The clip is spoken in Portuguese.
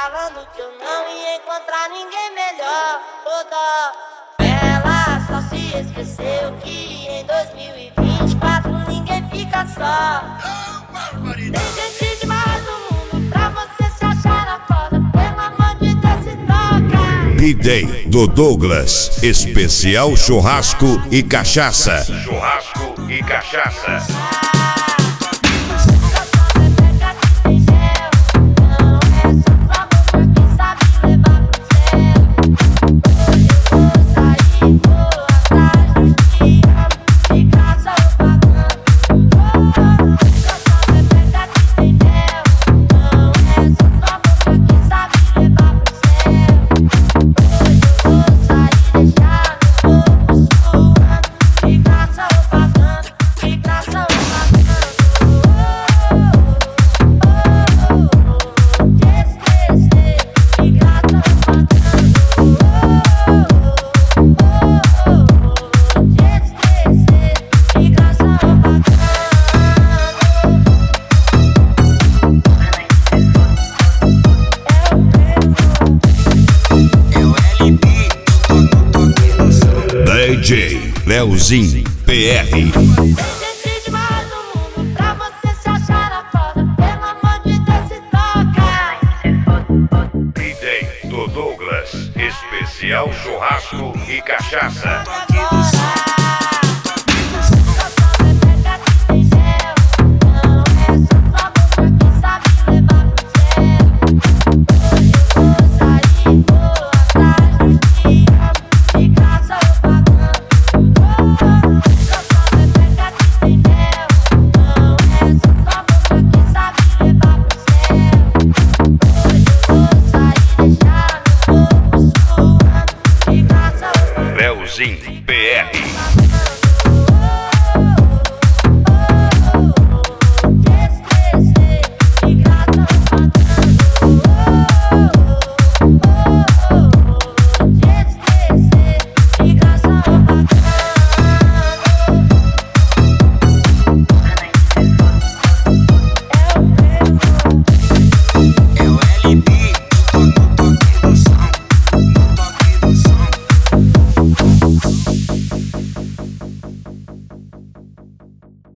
falando que eu não ia encontrar ninguém melhor. Toda ela só se esqueceu que em 2024 ninguém fica só. Tem gente demais no mundo pra você se achar na foda. Pelo amor de Deus, se toca. B-Day do Douglas, especial churrasco e cachaça. Churrasco e cachaça. DJ Leozinho PR.